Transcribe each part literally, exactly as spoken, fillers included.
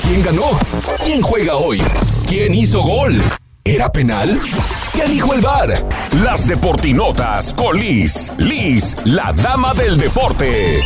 ¿Quién ganó? ¿Quién juega hoy? ¿Quién hizo gol? ¿Era penal? ¿Qué dijo el V A R? Las Deportinotas con Liz. Liz, la dama del deporte.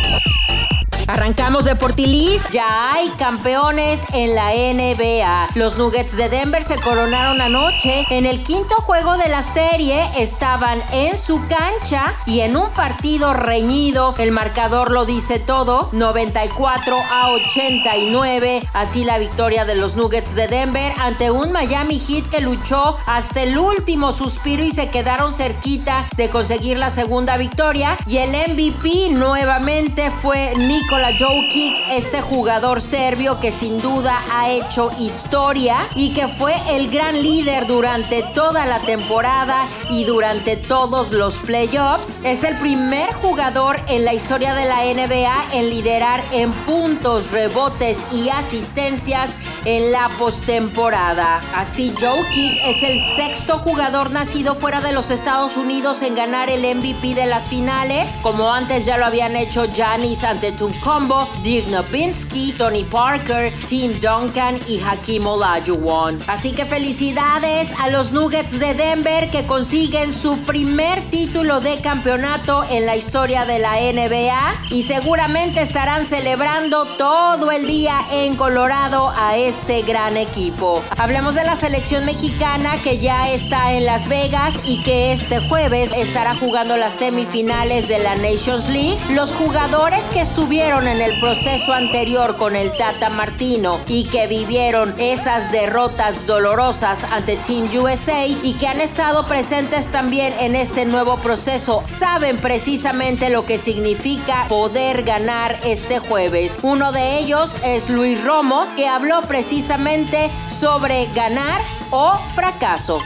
Arrancamos Deportilis, ya hay campeones en la N B A. Los Nuggets de Denver se coronaron anoche. En el quinto juego de la serie estaban en su cancha y en un partido reñido. El marcador lo dice todo, noventa y cuatro a ochenta y nueve. Así la victoria de los Nuggets de Denver ante un Miami Heat que luchó hasta el último suspiro y se quedaron cerquita de conseguir la segunda victoria. Y el M V P nuevamente fue Nikola Jokic, este jugador serbio que sin duda ha hecho historia y que fue el gran líder durante toda la temporada y durante todos los playoffs. Es el primer jugador en la historia de la N B A en liderar en puntos, rebotes y asistencias en la postemporada. Así, Jokic es el sexto jugador nacido fuera de los Estados Unidos en ganar el M V P de las finales, como antes ya lo habían hecho Giannis Antetokounmpo, Dirk Nowitzki, Tony Parker, Tim Duncan y Hakeem Olajuwon. Así que felicidades a los Nuggets de Denver que consiguen su primer título de campeonato en la historia de la N B A y seguramente estarán celebrando todo el día en Colorado a este gran equipo. Hablemos de la selección mexicana que ya está en Las Vegas y que este jueves estará jugando las semifinales de la Nations League. Los jugadores que estuvieron en el proceso anterior con el Tata Martino y que vivieron esas derrotas dolorosas ante Team U S A y que han estado presentes también en este nuevo proceso saben precisamente lo que significa poder ganar este jueves. Uno de ellos es Luis Romo, que habló precisamente sobre ganar o fracaso.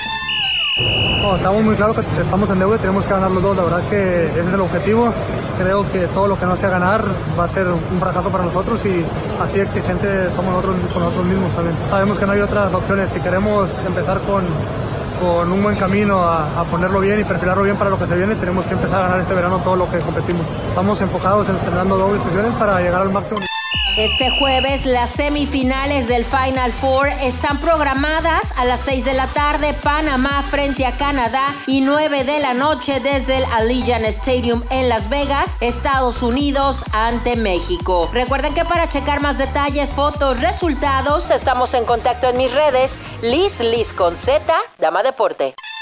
No, estamos muy claros que estamos en deuda y tenemos que ganar los dos. La verdad que ese es el objetivo. Creo que todo lo que no sea ganar va a ser un fracaso para nosotros y así exigentes somos nosotros con nosotros mismos también. Sabemos que no hay otras opciones. Si queremos empezar con, con un buen camino a, a ponerlo bien y perfilarlo bien para lo que se viene, tenemos que empezar a ganar este verano todo lo que competimos. Estamos enfocados en entrenando dobles sesiones para llegar al máximo. Este jueves las semifinales del Final Four están programadas a las seis de la tarde, Panamá frente a Canadá, y nueve de la noche desde el Allegiant Stadium en Las Vegas, Estados Unidos ante México. Recuerden que para checar más detalles, fotos, resultados, estamos en contacto en mis redes, Liz Liz con Z, Dama Deporte.